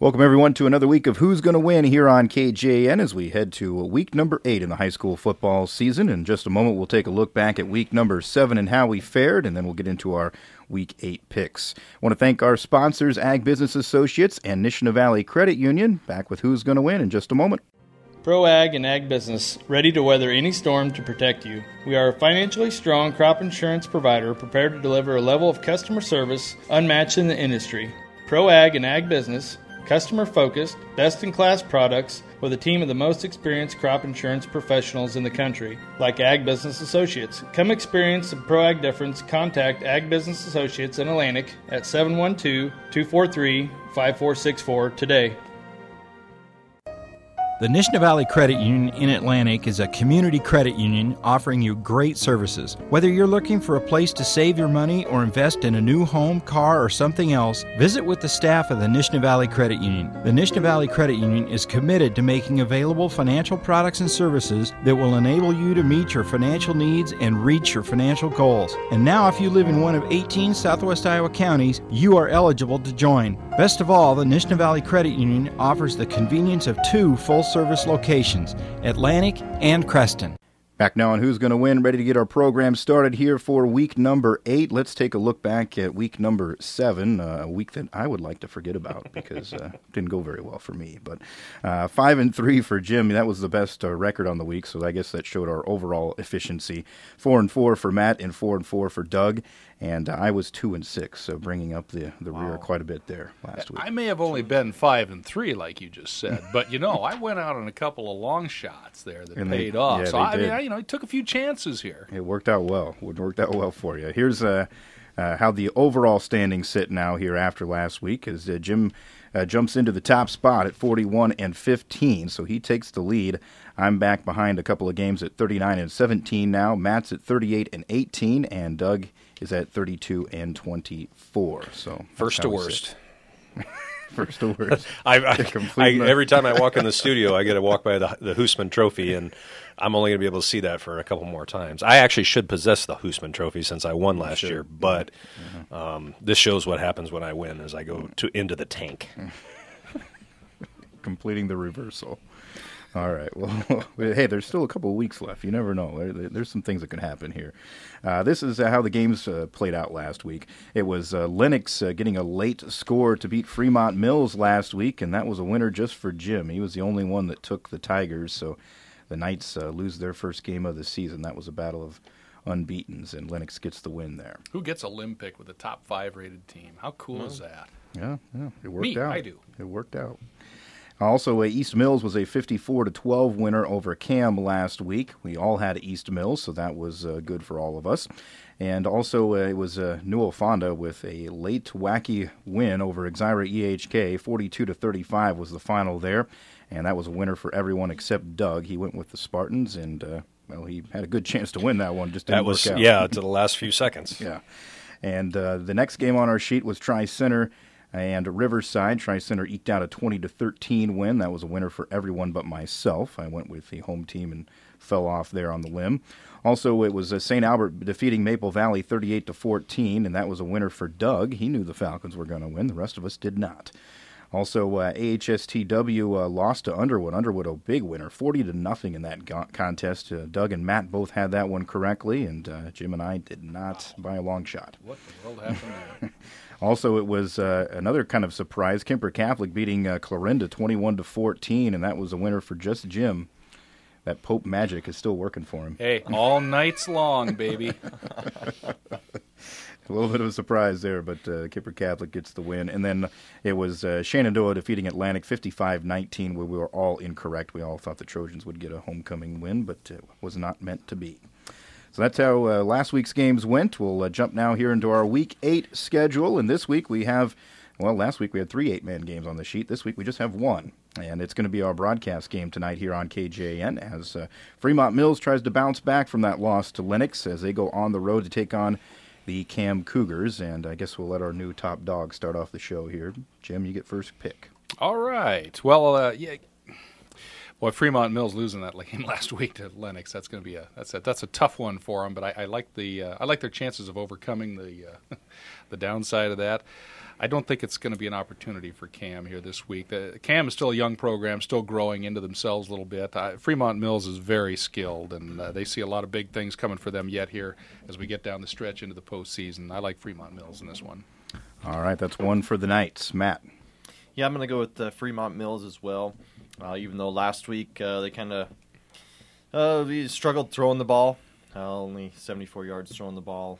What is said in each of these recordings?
Welcome, everyone, to another week of Who's Gonna Win here on KJN as we head to week number 8 in the high school football season. In just a moment, we'll take a look back at week number 7 and how we fared, and then we'll get into our week 8 picks. I want to thank our sponsors, Ag Business Associates and Nishna Valley Credit Union. Back with Who's Gonna Win in just a moment. Pro Ag and Ag Business, ready to weather any storm to protect you. We are a financially strong crop insurance provider prepared to deliver a level of customer service unmatched in the industry. Pro Ag and Ag Business, customer-focused, best-in-class products with a team of the most experienced crop insurance professionals in the country, like Ag Business Associates. Come experience the Pro Ag difference. Contact Ag Business Associates in Atlantic at 712-243-5464 today. The Nishna Valley Credit Union in Atlantic is a community credit union offering you great services. Whether you're looking for a place to save your money or invest in a new home, car, or something else, visit with the staff of the Nishna Valley Credit Union. The Nishna Valley Credit Union is committed to making available financial products and services that will enable you to meet your financial needs and reach your financial goals. And now, if you live in one of 18 Southwest Iowa counties, you are eligible to join. Best of all, the Nishna Valley Credit Union offers the convenience of 2 full-service locations, Atlantic and Creston. Back now on Who's Gonna Win, ready to get our program started here for week number 8. Let's take a look back at week number 7, a week that I would like to forget about because it didn't go very well for me. But 5-3 for Jim, that was the best record on the week, so I guess that showed our overall efficiency. 4-4 for Matt and 4-4 for Doug. And I was 2-6, so bringing up the rear quite a bit there last week. I may have only been 5-3, like you just said, but I went out on a couple of long shots there that paid off. Yeah, so I took a few chances here. It worked out well. It worked out well for you. Here's how the overall standings sit now here after last week, as Jim jumps into the top spot at 41-15, so he takes the lead. I'm back behind a couple of games at 39-17 now. Matt's at 38-18, and Doug is at 32-24. So first to worst. First to worst. Every time I walk in the studio, I get to walk by the Hoosman Trophy, and I'm only going to be able to see that for a couple more times. I actually should possess the Hoosman Trophy since I won last year, but this shows what happens when I win as I go into the tank. Completing the reversal. All right. Well, hey, there's still a couple of weeks left. You never know. There's some things that can happen here. This is how the games played out last week. It was Lennox getting a late score to beat Fremont Mills last week, and that was a winner just for Jim. He was the only one that took the Tigers, so the Knights lose their first game of the season. That was a battle of unbeatens, and Lennox gets the win there. Who gets a limb pick with a top 5 rated team? How cool is that? Yeah, it worked out. I do. It worked out. Also, East Mills was a 54-12 winner over Cam last week. We all had East Mills, so that was good for all of us. And also, it was Newell Fonda with a late wacky win over Exira EHK. 42-35 was the final there, and that was a winner for everyone except Doug. He went with the Spartans, and he had a good chance to win that one. Just didn't work out. Yeah, to the last few seconds. Yeah, and the next game on our sheet was Tri-Center and Riverside. Tri-Center eked out a 20-13 win. That was a winner for everyone but myself. I went with the home team and fell off there on the limb. Also, it was St. Albert defeating Maple Valley 38-14, and that was a winner for Doug. He knew the Falcons were going to win. The rest of us did not. Also, AHSTW lost to Underwood. Underwood, a big winner, 40-0 in that contest. Doug and Matt both had that one correctly, and Jim and I did not by a long shot. What the world happened there? Also, it was another kind of surprise. Kemper Catholic beating Clarinda 21-14, and that was a winner for just Jim. That Pope magic is still working for him. Hey, all nights long, baby. A little bit of a surprise there, but Kemper Catholic gets the win. And then it was Shenandoah defeating Atlantic 55-19, where we were all incorrect. We all thought the Trojans would get a homecoming win, but it was not meant to be. So that's how last week's games went. We'll jump now here into our Week 8 schedule. And this week we have, last week we had 3 8-man games on the sheet. This week we just have 1. And it's going to be our broadcast game tonight here on KJN as Fremont Mills tries to bounce back from that loss to Lennox as they go on the road to take on the Cam Cougars. And I guess we'll let our new top dog start off the show here. Jim, you get first pick. All right. Well, Well, Fremont Mills losing that game last week to Lennox, that's going to be that's a tough one for them. But I like their chances of overcoming the downside of that. I don't think it's going to be an opportunity for Cam here this week. Cam is still a young program, still growing into themselves a little bit. Fremont Mills is very skilled, and they see a lot of big things coming for them yet here as we get down the stretch into the postseason. I like Fremont Mills in this one. All right, that's one for the Knights. Matt? Yeah, I'm going to go with Fremont Mills as well. Even though last week they kind of struggled throwing the ball, only 74 yards throwing the ball.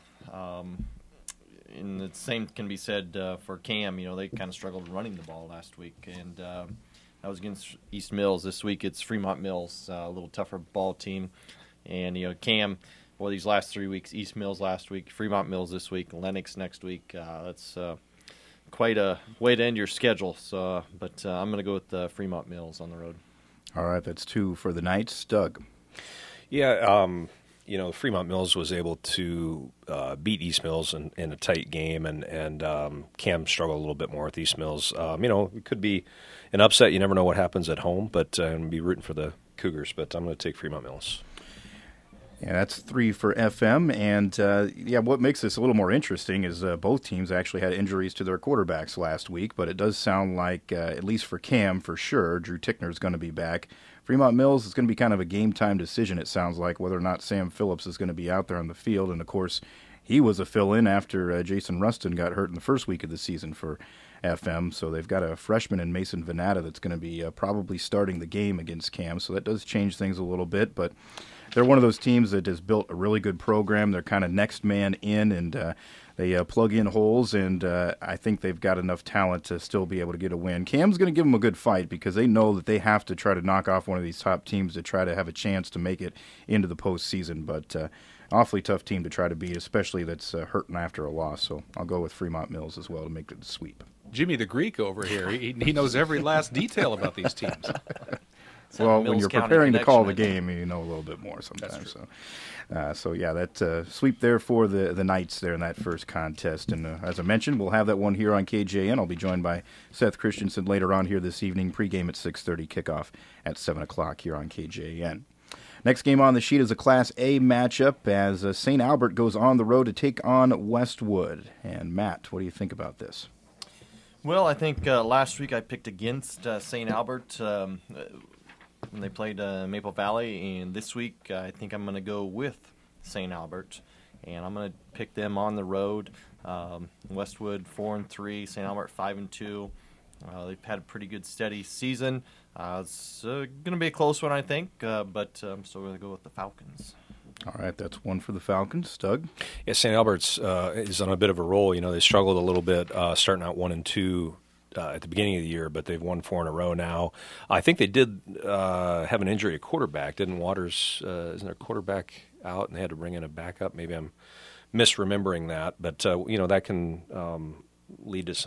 And the same can be said for Cam. They kind of struggled running the ball last week, and that was against East Mills. This week it's Fremont Mills, a little tougher ball team. And Cam, for these last 3 weeks, East Mills last week, Fremont Mills this week, Lennox next week. That's quite a way to end your schedule. But I'm going to go with Fremont Mills on the road. All right, that's 2 for the Knights. Doug? Yeah, Fremont Mills was able to beat East Mills in a tight game, and Cam struggled a little bit more with East Mills. It could be an upset. You never know what happens at home, but I'm going to be rooting for the Cougars, but I'm going to take Fremont Mills. Yeah, that's 3 for FM, and what makes this a little more interesting is both teams actually had injuries to their quarterbacks last week, but it does sound like, at least for Cam, for sure, Drew Tickner is going to be back. Fremont Mills is going to be kind of a game-time decision, it sounds like, whether or not Sam Phillips is going to be out there on the field, and of course, he was a fill-in after Jason Rustin got hurt in the first week of the season for FM, so they've got a freshman in Mason Venata that's going to be probably starting the game against Cam, so that does change things a little bit, but they're one of those teams that has built a really good program. They're kind of next man in, and they plug in holes, and I think they've got enough talent to still be able to get a win. Cam's going to give them a good fight because they know that they have to try to knock off one of these top teams to try to have a chance to make it into the postseason, but awfully tough team to try to beat, especially that's hurting after a loss, so I'll go with Fremont Mills as well to make the sweep. Jimmy the Greek over here, he knows every last detail about these teams. Well, when you're preparing to call the game, you know a little bit more sometimes. So that sweep there for the Knights there in that first contest. And as I mentioned, we'll have that one here on KJN. I'll be joined by Seth Christensen later on here this evening. Pregame at 6:30, kickoff at 7 o'clock here on KJN. Next game on the sheet is a Class A matchup as St. Albert goes on the road to take on Westwood. And Matt, what do you think about this? Well, I think last week I picked against St. Albert when they played Maple Valley, and this week I think I'm going to go with St. Albert, and I'm going to pick them on the road. Westwood 4-3, St. Albert 5-2. They've had a pretty good steady season. It's going to be a close one, I think, but I'm still going to go with the Falcons. All right, that's one for the Falcons. Doug? Yeah, St. Albert's is on a bit of a roll. They struggled a little bit starting out 1-2 at the beginning of the year, but they've won 4 in a row now. I think they did have an injury at quarterback. Didn't Waters, isn't their quarterback out and they had to bring in a backup? Maybe I'm misremembering that, but that can lead to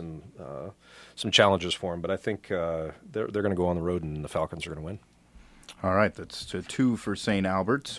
some challenges for them. But I think they're going to go on the road and the Falcons are going to win. All right, that's 2 for St. Albert.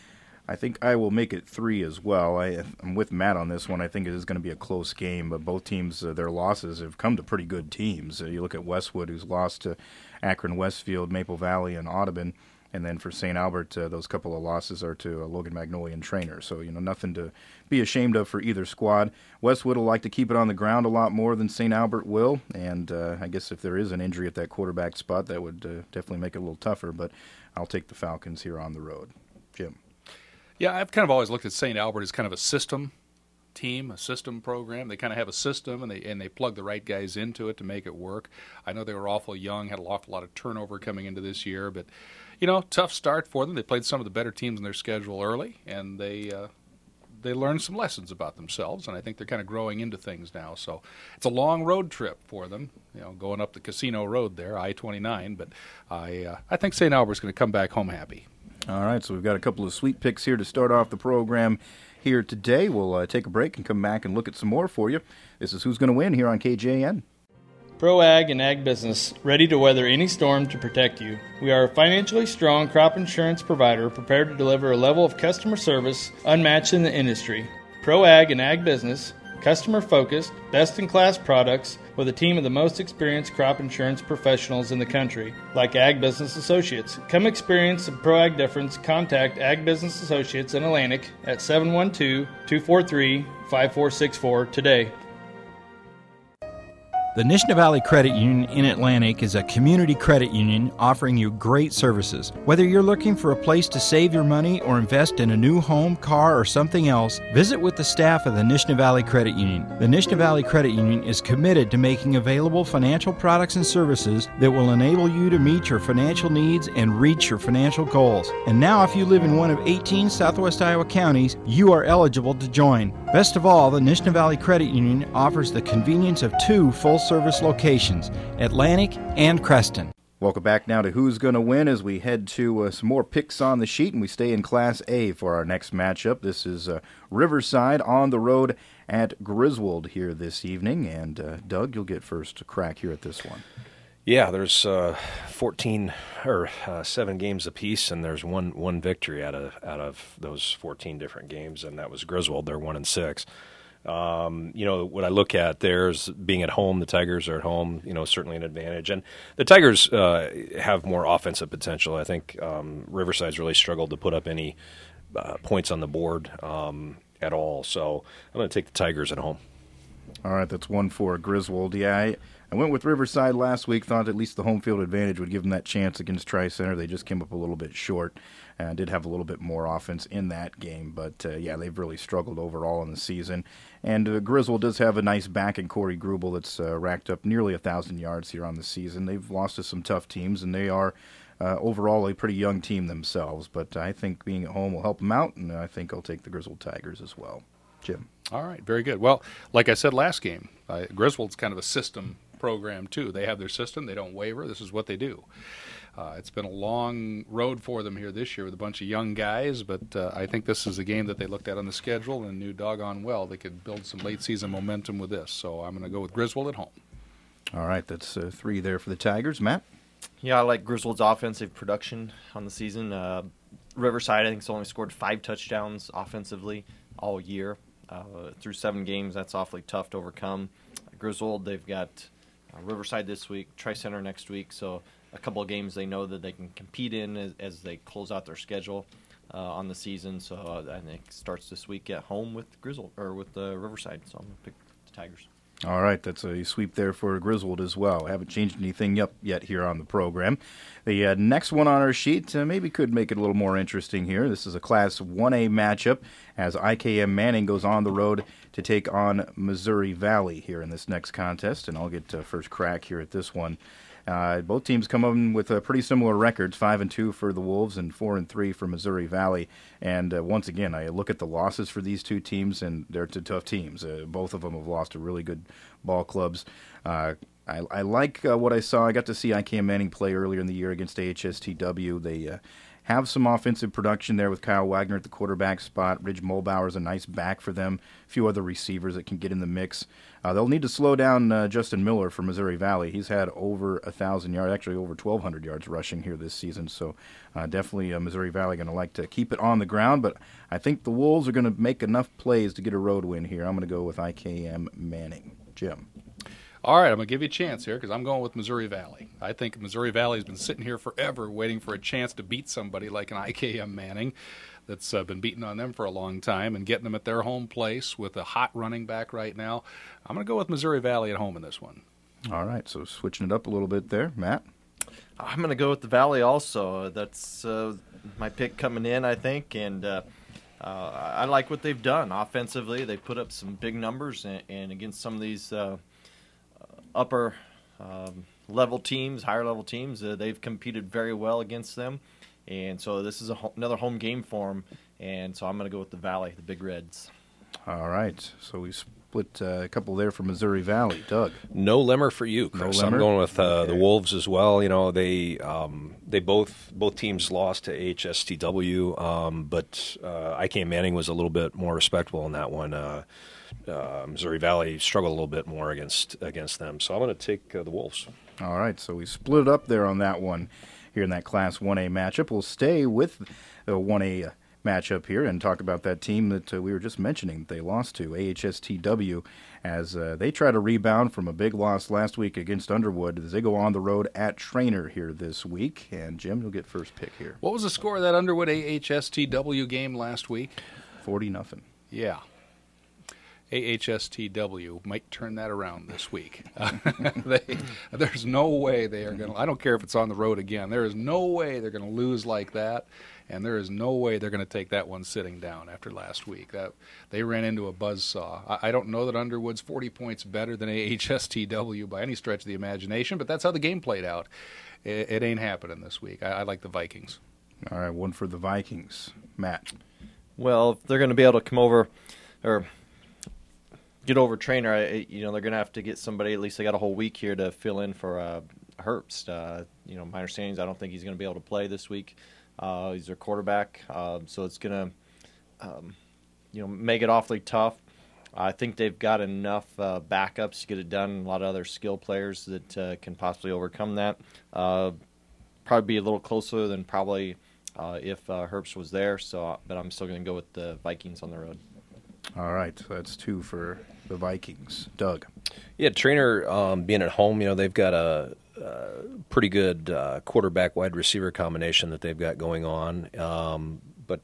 I think I will make it 3 as well. I'm with Matt on this one. I think it is going to be a close game, but both teams, their losses have come to pretty good teams. You look at Westwood, who's lost to Akron Westfield, Maple Valley, and Audubon, and then for St. Albert, those couple of losses are to Logan Magnolia and Trainer. So, nothing to be ashamed of for either squad. Westwood will like to keep it on the ground a lot more than St. Albert will, and I guess if there is an injury at that quarterback spot, that would definitely make it a little tougher, but I'll take the Falcons here on the road. Jim? Yeah, I've kind of always looked at St. Albert as kind of a system team, a system program. They kind of have a system, and they plug the right guys into it to make it work. I know they were awful young, had an awful lot of turnover coming into this year, but, tough start for them. They played some of the better teams in their schedule early, and they learned some lessons about themselves, and I think they're kind of growing into things now. So it's a long road trip for them, going up the Casino Road there, I-29, but I think St. Albert's going to come back home happy. All right, so we've got a couple of sweet picks here to start off the program here today. We'll take a break and come back and look at some more for you. This is Who's Going to Win here on KJN. Pro Ag and Ag Business, ready to weather any storm to protect you. We are a financially strong crop insurance provider prepared to deliver a level of customer service unmatched in the industry. Pro Ag and Ag Business, Customer-focused, best-in-class products with a team of the most experienced crop insurance professionals in the country, like Ag Business Associates. Come experience the ProAg difference. Contact Ag Business Associates in Atlantic at 712-243-5464 today. The Nishna Valley Credit Union in Atlantic is a community credit union offering you great services. Whether you're looking for a place to save your money or invest in a new home, car, or something else, visit with the staff of the Nishna Valley Credit Union. The Nishna Valley Credit Union is committed to making available financial products and services that will enable you to meet your financial needs and reach your financial goals. And now, if you live in one of 18 Southwest Iowa counties, you are eligible to join. Best of all, the Nishna Valley Credit Union offers the convenience of 2 full-service locations, Atlantic and Creston. Welcome back now to Who's Gonna Win as we head to some more picks on the sheet, and we stay in Class A for our next matchup. This is Riverside on the road at Griswold here this evening, and Doug, you'll get first crack here at this one. Yeah, there's 14 or 7 games apiece, and there's one victory out of those 14 different games, and that was Griswold. They're 1-6. What I look at there is being at home. The Tigers are at home. Certainly an advantage, and the Tigers have more offensive potential. I think Riverside's really struggled to put up any points on the board at all. So I'm going to take the Tigers at home. All right, that's 1 for Griswold. Yeah, I went with Riverside last week, thought at least the home field advantage would give them that chance against Tri-Center. They just came up a little bit short and did have a little bit more offense in that game. But, they've really struggled overall in the season. And Griswold does have a nice back in Corey Grubel that's racked up nearly 1,000 yards here on the season. They've lost to some tough teams, and they are overall a pretty young team themselves. But I think being at home will help them out, and I think I'll take the Griswold Tigers as well. Jim. All right, very good. Well, like I said last game, Griswold's kind of a system program too. They have their system. They don't waver. This is what they do. It's been a long road for them here this year with a bunch of young guys, but I think this is a game that they looked at on the schedule and knew doggone well they could build some late-season momentum with this. So I'm going to go with Griswold at home. All right, that's 3 there for the Tigers. Matt? Yeah, I like Griswold's offensive production on the season. Riverside, I think, has only scored 5 touchdowns offensively all year. Through 7 games, that's awfully tough to overcome. Griswold, they've got Riverside this week, Tri-Center next week, so a couple of games they know that they can compete in as they close out their schedule on the season. So I think it starts this week at home with Griswold or with Riverside. So I'm going to pick the Tigers. All right, that's a sweep there for Griswold as well. Haven't changed anything up yet here on the program. The next one on our sheet maybe could make it a little more interesting here. This is a Class 1A matchup as IKM Manning goes on the road to take on Missouri Valley here in this next contest, and I'll get first crack here at this one. Both teams come in with pretty similar records, 5-2 for the Wolves and 4-3 for Missouri Valley. And once again, I look at the losses for these two teams, and they're tough teams. Both of them have lost to really good ball clubs. I like what I saw. I got to see IKM Manning play earlier in the year against AHSTW. They have some offensive production there with Kyle Wagner at the quarterback spot. Ridge Mulbauer is a nice back for them. A few other receivers that can get in the mix. They'll need to slow down Justin Miller for Missouri Valley. He's had over 1,000 yards, actually over 1,200 yards rushing here this season. So definitely Missouri Valley going to like to keep it on the ground. But I think the Wolves are going to make enough plays to get a road win here. I'm going to go with IKM Manning. Jim. All right, I'm going to give you a chance here because I'm going with Missouri Valley. I think Missouri Valley has been sitting here forever waiting for a chance to beat somebody like an IKM Manning that's been beating on them for a long time and getting them at their home place with a hot running back right now. I'm going to go with Missouri Valley at home in this one. All right, so switching it up a little bit there. Matt? I'm going to go with the Valley also. That's my pick coming in, I think, and I like what they've done offensively. They put up some big numbers, and against some of these upper level teams, higher level teams, they've competed very well against them, and so this is another home game for them, and so I'm going to go with the Valley, the Big Reds. All right, so we split a couple there for Missouri Valley. Doug? No Lemmer for you, Chris. No Lemmer? I'm going with the Wolves as well. You know, they both teams lost to HSTW, but IKM Manning was a little bit more respectable in that one. Missouri Valley struggled a little bit more against them, so I'm going to take the Wolves. All right, so we split up there on that one here in that Class 1A matchup. We'll stay with the 1A matchup here and talk about that team that we were just mentioning they lost to, AHSTW, as they try to rebound from a big loss last week against Underwood as they go on the road at Trainer here this week. And Jim, you'll get first pick here. What was the score of that Underwood AHSTW game last week? 40-0. Yeah. AHSTW might turn that around this week. There's no way they are going to, I don't care if it's on the road again, there is no way they're going to lose like that, and there is no way they're going to take that one sitting down after last week. They ran into a buzzsaw. I don't know that Underwood's 40 points better than AHSTW by any stretch of the imagination, but that's how the game played out. It ain't happening this week. I like the Vikings. All right, one for the Vikings. Matt. Well, if they're going to be able to come over or get over Trainer, they're going to have to get somebody. At least they got a whole week here to fill in for Herbst. My understanding is I don't think he's going to be able to play this week. He's their quarterback, so it's going to, make it awfully tough. I think they've got enough backups to get it done. A lot of other skill players that can possibly overcome that. Probably be a little closer than probably if Herbst was there. But I'm still going to go with the Vikings on the road. All right, so that's two for the Vikings. Doug. Yeah, Trainer being at home, they've got a pretty good quarterback wide receiver combination that they've got going on. But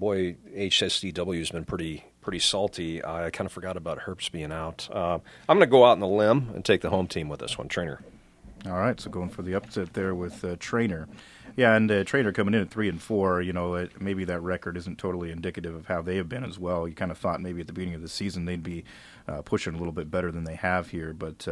HSDW has been pretty salty. I kind of forgot about Herbst being out. I'm going to go out on the limb and take the home team with this one, Trainer. All right, so going for the upset there with Trainer. Yeah, and Trainer coming in at 3-4, maybe that record isn't totally indicative of how they have been as well. You kind of thought maybe at the beginning of the season they'd be pushing a little bit better than they have here. But,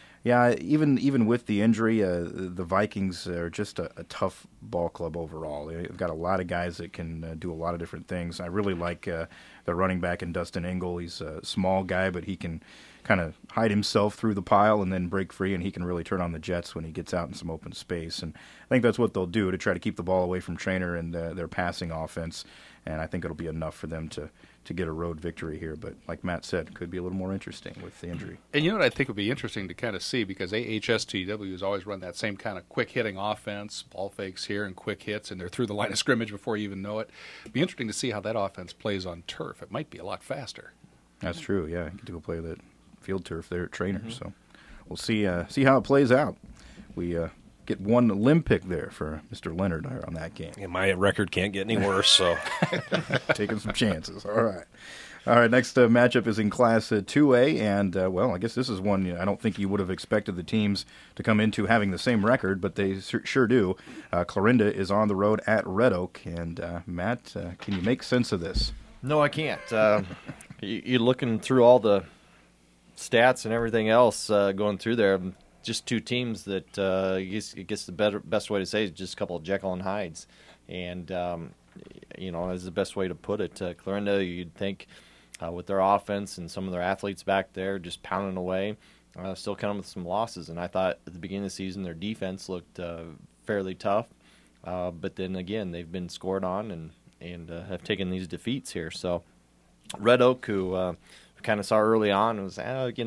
even with the injury, the Vikings are just a tough ball club overall. They've got a lot of guys that can do a lot of different things. I really like the running back in Dustin Engel. He's a small guy, but he can kind of hide himself through the pile and then break free, and he can really turn on the jets when he gets out in some open space. And I think that's what they'll do to try to keep the ball away from Trainer and their passing offense. And I think it'll be enough for them to get a road victory here. But like Matt said, could be a little more interesting with the injury. And you know what I think would be interesting to kind of see, because AHSTW has always run that same kind of quick-hitting offense, ball fakes here and quick hits, and they're through the line of scrimmage before you even know it. It'd be interesting to see how that offense plays on turf. It might be a lot faster. That's true, yeah. You get to go play that field turf there at Trainer. Mm-hmm. So we'll see how it plays out. We get one limb pick there for Mr. Leonard on that game. Yeah, my record can't get any worse, so taking some chances. All right. Next matchup is in Class 2A, and I guess this is one I don't think you would have expected the teams to come into having the same record, but they sure do. Clarinda is on the road at Red Oak, and Matt, can you make sense of this? No, I can't. You're looking through all the stats and everything else going through there. Just two teams that I guess the best way to say is just a couple of Jekyll and Hydes, and is the best way to put it. Clarinda, you'd think with their offense and some of their athletes back there just pounding away, still coming with some losses. And I thought at the beginning of the season their defense looked fairly tough, but then again they've been scored on and have taken these defeats here. So Red Oak, who kind of saw early on, was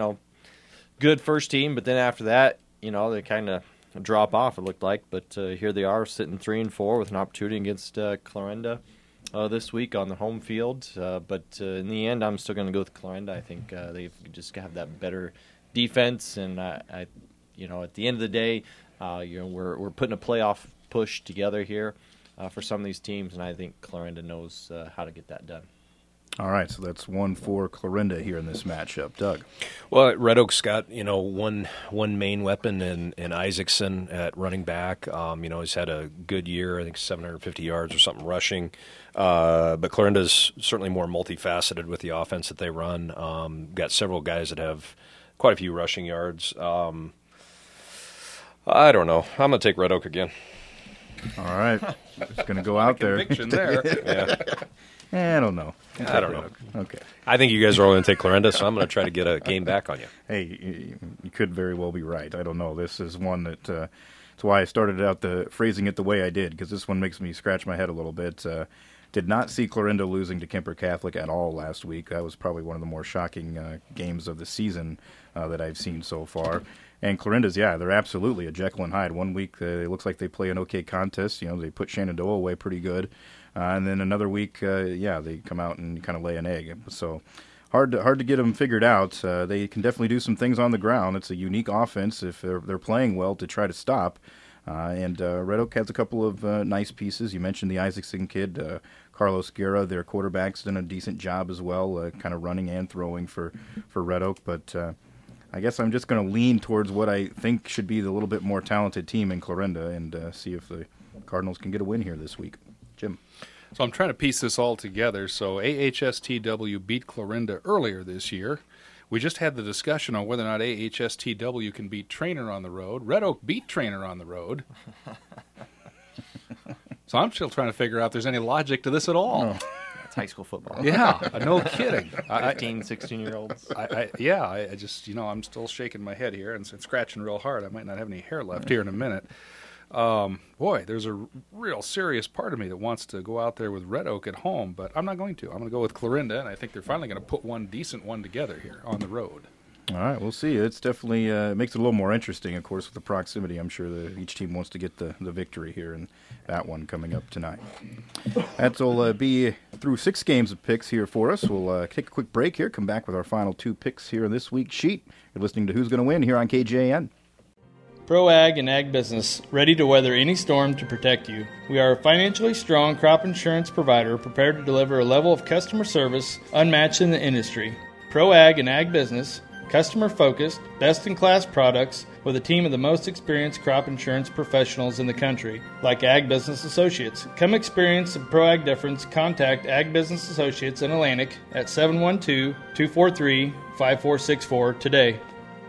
good first team, but then after that, they kind of drop off, it looked like. But here they are sitting 3-4 with an opportunity against Clarinda this week on the home field. But in the end, I'm still going to go with Clarinda. I think they've just have that better defense, and at the end of the day, we're putting a playoff push together here for some of these teams, and I think Clarinda knows how to get that done. All right, so that's one for Clarinda here in this matchup. Doug? Well, Red Oak's got, one main weapon in Isaacson at running back. He's had a good year, I think 750 yards or something rushing. But Clarinda's certainly more multifaceted with the offense that they run. Got several guys that have quite a few rushing yards. I don't know. I'm going to take Red Oak again. All right. Just going to go out there. Conviction there. Yeah. I don't know. I don't know. Okay. I think you guys are all going to take Clarinda, so I'm going to try to get a game back on you. Hey, you could very well be right. I don't know. This is one that that's why I started out phrasing it the way I did, because this one makes me scratch my head a little bit. Did not see Clarinda losing to Kemper Catholic at all last week. That was probably one of the more shocking games of the season that I've seen so far. And Clarinda's, they're absolutely a Jekyll and Hyde. One week it looks like they play an okay contest. They put Shenandoah away pretty good. And then another week, they come out and kind of lay an egg. So hard to get them figured out. They can definitely do some things on the ground. It's a unique offense if they're playing well to try to stop. And Red Oak has a couple of nice pieces. You mentioned the Isaacson kid, Carlos Guerra, their quarterback's done a decent job as well, kind of running and throwing for Red Oak. But I guess I'm just going to lean towards what I think should be the little bit more talented team in Clarinda and see if the Cardinals can get a win here this week. Jim. So I'm trying to piece this all together. So AHSTW beat Clarinda earlier this year. We just had the discussion on whether or not AHSTW can beat Trainer on the road. Red Oak beat Trainer on the road. So I'm still trying to figure out if there's any logic to this at all. No. It's high school football. Yeah, no kidding. 15, 16-year-olds. I just, I'm still shaking my head here and scratching real hard. I might not have any hair left here in a minute. Boy, there's a real serious part of me that wants to go out there with Red Oak at home, but I'm not going to. I'm going to go with Clarinda, and I think they're finally going to put one decent one together here on the road. All right, we'll see. It's definitely makes it a little more interesting, of course, with the proximity. I'm sure each team wants to get the victory here, and that one coming up tonight. That'll be through 6 games of picks here for us. We'll take a quick break here, come back with our final 2 picks here in this week's sheet. You're listening to Who's Going to Win here on KJN. Pro Ag and Ag Business, ready to weather any storm to protect you. We are a financially strong crop insurance provider prepared to deliver a level of customer service unmatched in the industry. Pro Ag and Ag Business, customer-focused, best-in-class products with a team of the most experienced crop insurance professionals in the country, like Ag Business Associates. Come experience the Pro Ag difference. Contact Ag Business Associates in Atlantic at 712-243-5464 today.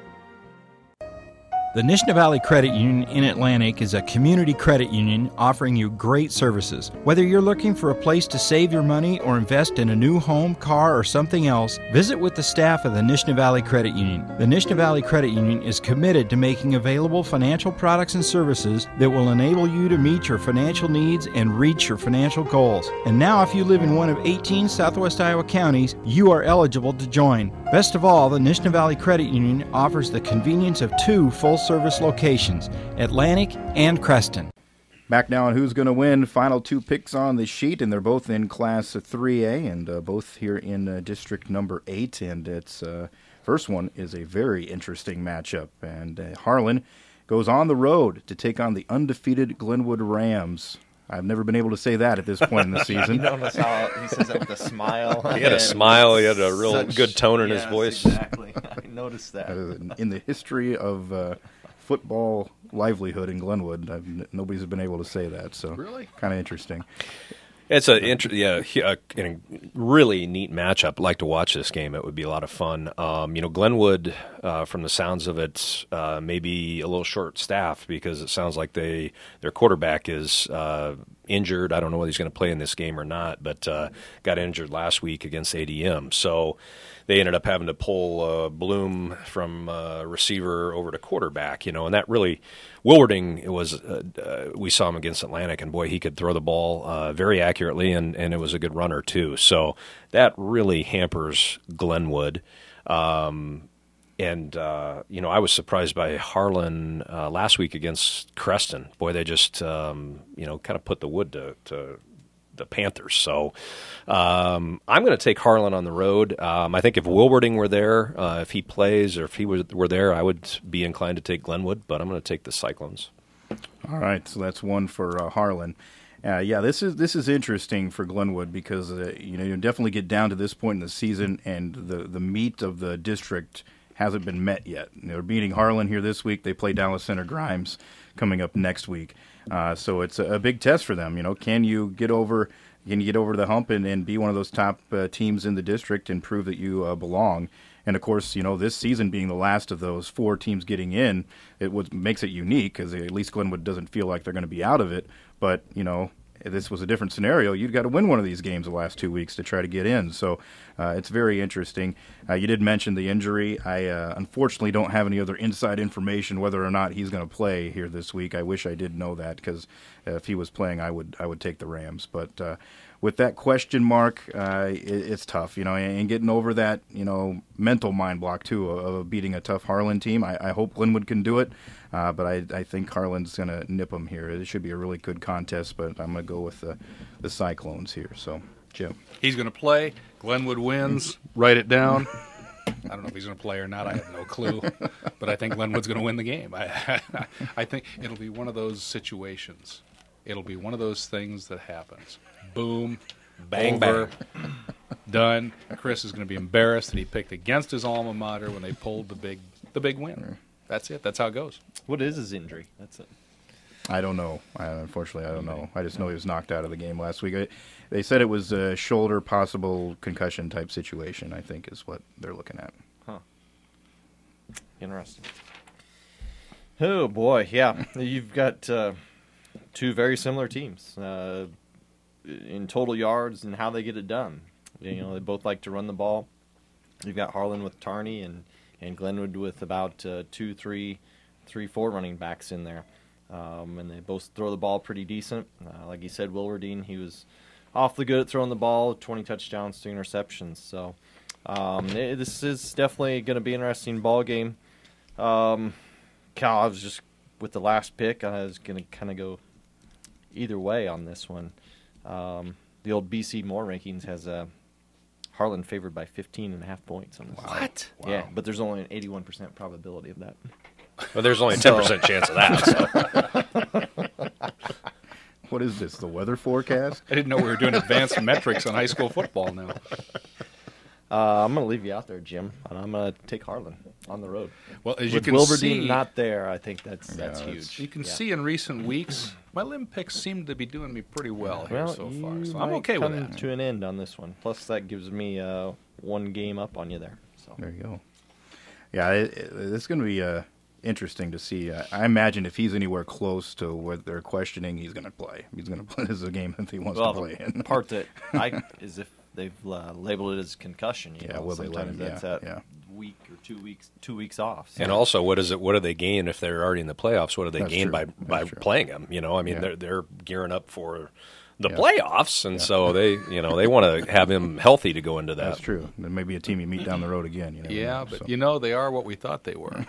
The Nishna Valley Credit Union in Atlantic is a community credit union offering you great services. Whether you're looking for a place to save your money or invest in a new home, car, or something else, visit with the staff of the Nishna Valley Credit Union. The Nishna Valley Credit Union is committed to making available financial products and services that will enable you to meet your financial needs and reach your financial goals. And now, if you live in one of 18 Southwest Iowa counties, you are eligible to join. Best of all, the Nishna Valley Credit Union offers the convenience of 2 full-service locations, Atlantic and Creston. Back now on Who's Going to Win. Final 2 picks on the sheet, and they're both in Class 3A and both here in District number 8. And its first one is a very interesting matchup. And Harlan goes on the road to take on the undefeated Glenwood Rams. I've never been able to say that at this point in the season. You notice how he says that with a smile. He had a smile. He had a real good tone in his voice. Exactly. I noticed that. In the history of football livelihood in Glenwood, nobody's been able to say that. So Really? Kind of interesting. It's a really neat matchup. I'd like to watch this game. It would be a lot of fun. Glenwood, from the sounds of it, may be a little short-staffed because it sounds like their quarterback is injured. I don't know whether he's going to play in this game or not, but got injured last week against ADM. So they ended up having to pull Bloom from receiver over to quarterback, and that really – Wilwarding, we saw him against Atlantic, and boy, he could throw the ball very accurately, and it was a good runner too. So that really hampers Glenwood. I was surprised by Harlan last week against Creston. Boy, they just kind of put the wood to the Panthers. So I'm going to take Harlan on the road. I think if Wilwarding were there, if he plays, or if he were there, I would be inclined to take Glenwood, but I'm going to take the Cyclones. All right, so that's one for Harlan. This is interesting for Glenwood because you definitely get down to this point in the season, and the meat of the district hasn't been met yet. They're beating Harlan here this week. They play Dallas Center Grimes coming up next week. So it's a big test for them. Can you get over the hump and be one of those top teams in the district and prove that you belong? And of course, this season being the last of those 4 teams getting in, makes it unique because at least Glenwood doesn't feel like they're going to be out of it. But if this was a different scenario, you'd got to win one of these games the last 2 weeks to try to get in. So it's very interesting. You did mention the injury. I unfortunately don't have any other inside information whether or not he's going to play here this week. I wish I did know that because if he was playing, I would take the Rams. But with that question mark, it's tough, and getting over that, mental mind block, too, of beating a tough Harlan team. I hope Glenwood can do it, but I think Harlan's going to nip them here. It should be a really good contest, but I'm going to go with the Cyclones here. So, Jim. He's going to play. Glenwood wins. Write it down. I don't know if he's going to play or not. I have no clue. But I think Glenwood's going to win the game. I think it'll be one of those situations. It'll be one of those things that happens. Boom. Bang, over, done. Chris is going to be embarrassed that he picked against his alma mater when they pulled the big win. That's it. That's how it goes. What is his injury? That's it. I don't know. Unfortunately, I don't know. I just know he was knocked out of the game last week. They said it was a shoulder, possible concussion type situation, I think, is what they're looking at. Huh. Interesting. Oh, boy. Yeah. You've got two very similar teams in total yards and how they get it done. They both like to run the ball. You've got Harlan with Tarney and Glenwood with about 2, 3, 4 running backs in there. And they both throw the ball pretty decent. Like you said, Wilwardine, he was awfully good at throwing the ball, 20 touchdowns, 2 interceptions. So this is definitely going to be an interesting ball game. Cal, I was just, with the last pick, I was going to kind of go either way on this one. The old BC Moore rankings has Harlan favored by 15.5 points on this. What? Wow. Yeah, but there's only an 81% probability of that. Well, there's only a 10% chance of that. So. What is this, the weather forecast? I didn't know we were doing advanced metrics on high school football now. I'm going to leave you out there, Jim, and I'm going to take Harlan on the road. Well, as With you can Wilberdine see, not there, I think that's huge. You can see in recent weeks, my limb picks seem to be doing me pretty well here so far. So I'm okay with that. To an end on this one. Plus, that gives me one game up on you there. So there you go. Yeah, it's going to be interesting to see. I imagine if he's anywhere close to what they're questioning, he's going to play. He's going to play. This is a game that he wants to play in. The part that is if they've labeled it as concussion. Will they let him? That's week or 2 weeks off. So. And also, what do they gain if they're already in the playoffs? What do they gain by playing him? They're gearing up for the playoffs, and so they want to have him healthy to go into that. That's true. There may be a team you meet down the road again. They are what we thought they were.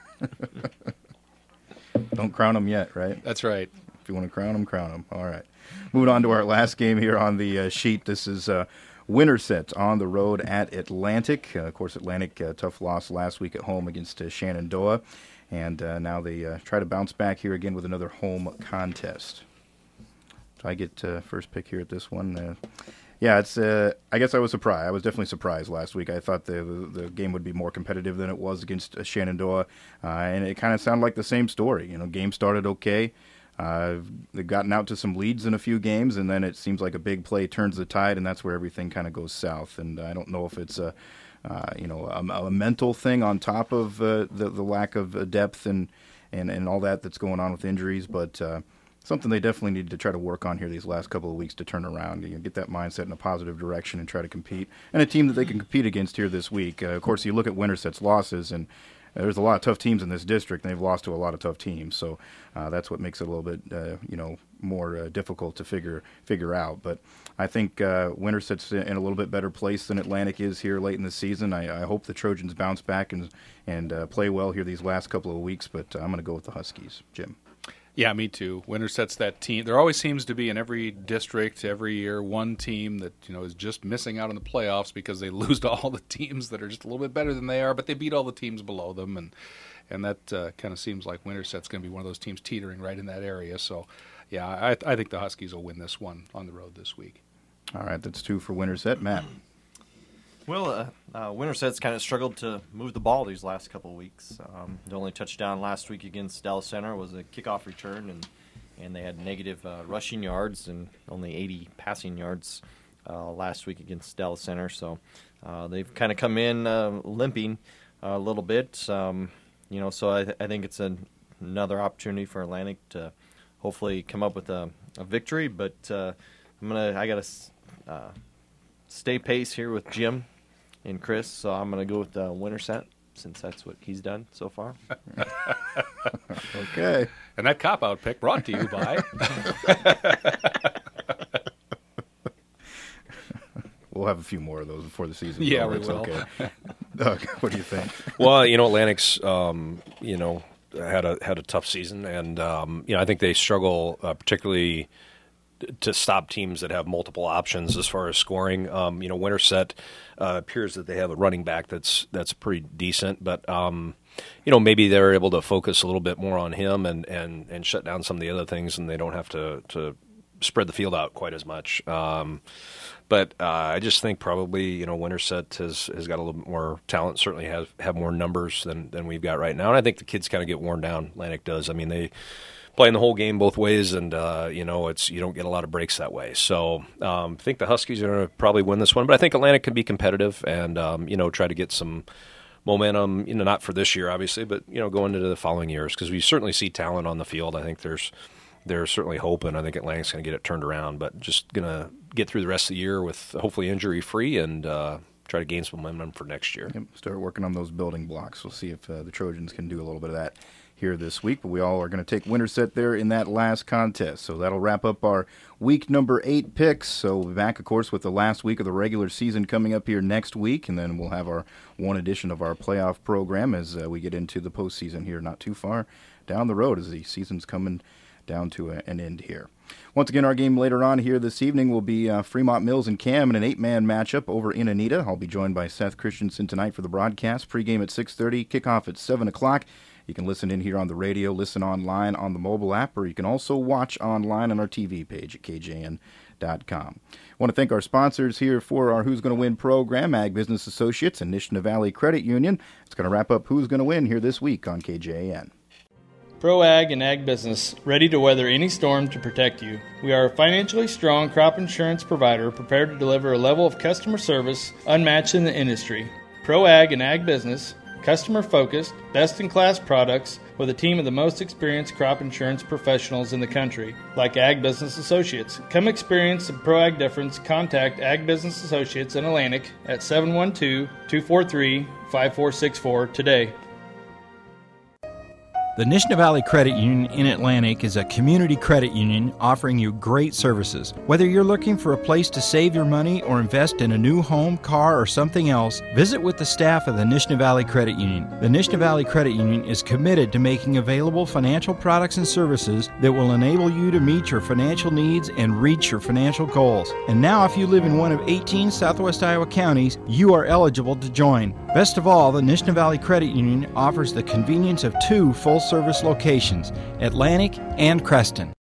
Don't crown them yet, right? That's right. If you want to crown them. All right. Moving on to our last game here on the sheet. This is Winterset on the road at Atlantic. Of course, Atlantic, tough loss last week at home against Shenandoah. And now they try to bounce back here again with another home contest. So I get first pick here at this one. It's. I guess I was surprised. I was definitely surprised last week. I thought the game would be more competitive than it was against Shenandoah, and it kind of sounded like the same story. Game started okay. They've gotten out to some leads in a few games, and then it seems like a big play turns the tide, and that's where everything kind of goes south. And I don't know if it's a mental thing on top of the lack of depth and all that's going on with injuries, but. Something they definitely need to try to work on here these last couple of weeks to turn around. Get that mindset in a positive direction and try to compete. And a team that they can compete against here this week. Of course, you look at Winterset's losses, and there's a lot of tough teams in this district, and they've lost to a lot of tough teams. So that's what makes it a little bit, more difficult to figure out. But I think Winterset's in a little bit better place than Atlantic is here late in the season. I hope the Trojans bounce back and play well here these last couple of weeks. But I'm going to go with the Huskies, Jim. Yeah, me too. Winterset's that team. There always seems to be in every district every year one team that is just missing out on the playoffs because they lose to all the teams that are just a little bit better than they are, but they beat all the teams below them, and that kind of seems like Winterset's going to be one of those teams teetering right in that area. So, yeah, I think the Huskies will win this one on the road this week. All right, that's 2 for Winterset. Matt. Well, Winterset's kind of struggled to move the ball these last couple of weeks. The only touchdown last week against Dallas Center was a kickoff return, and they had negative rushing yards and only 80 passing yards last week against Dallas Center. So they've kind of come in limping a little bit. So I think it's another opportunity for Atlantic to hopefully come up with a victory. But I got to stay pace here with Jim and Chris, so I'm going to go with Winterset since that's what he's done so far. Okay. And that cop-out pick brought to you by... have a few more of those before the season. Yeah, over. we It's will. Okay. Doug, what do you think? Well, Atlantic's, had a tough season, and I think they struggle particularly to stop teams that have multiple options as far as scoring. Winterset appears that they have a running back that's pretty decent, but maybe they're able to focus a little bit more on him and shut down some of the other things, and they don't have to spread the field out quite as much. But I just think probably Winterset has got a little bit more talent. Certainly have more numbers than we've got right now, and I think the kids kind of get worn down. Atlantic does. I mean, they playing the whole game both ways, and it's you don't get a lot of breaks that way. So I think the Huskies are going to probably win this one, but I think Atlantic can be competitive and try to get some momentum. Not for this year, obviously, but going into the following years, because we certainly see talent on the field. I think there's certainly hope, and I think Atlantic's going to get it turned around. But just going to get through the rest of the year with hopefully injury free and try to gain some momentum for next year. Yep, start working on those building blocks. We'll see if the Trojans can do a little bit of that here this week, but we all are going to take Winterset there in that last contest. So that'll wrap up our week number 8 picks. So we'll be back, of course, with the last week of the regular season coming up here next week, and then we'll have our one edition of our playoff program as we get into the postseason here not too far down the road as the season's coming down to an end here. Once again, our game later on here this evening will be Fremont Mills and Cam in an 8-man matchup over in Anita. I'll be joined by Seth Christensen tonight for the broadcast. Pregame at 6:30, kickoff at 7 o'clock. You can listen in here on the radio, listen online on the mobile app, or you can also watch online on our TV page at kjn.com. I want to thank our sponsors here for our Who's Going to Win program, Ag Business Associates and Nishna Valley Credit Union. It's going to wrap up Who's Going to Win here this week on KJN. Pro Ag and Ag Business, ready to weather any storm to protect you. We are a financially strong crop insurance provider prepared to deliver a level of customer service unmatched in the industry. Pro Ag and Ag Business, customer-focused, best-in-class products with a team of the most experienced crop insurance professionals in the country, like Ag Business Associates. Come experience the Pro Ag difference. Contact Ag Business Associates in Atlantic at 712-243-5464 today. The Nishna Valley Credit Union in Atlantic is a community credit union offering you great services. Whether you're looking for a place to save your money or invest in a new home, car, or something else, visit with the staff of the Nishna Valley Credit Union. The Nishna Valley Credit Union is committed to making available financial products and services that will enable you to meet your financial needs and reach your financial goals. And now, if you live in one of 18 Southwest Iowa counties, you are eligible to join. Best of all, the Nishna Valley Credit Union offers the convenience of 2 full-service locations, Atlantic and Creston.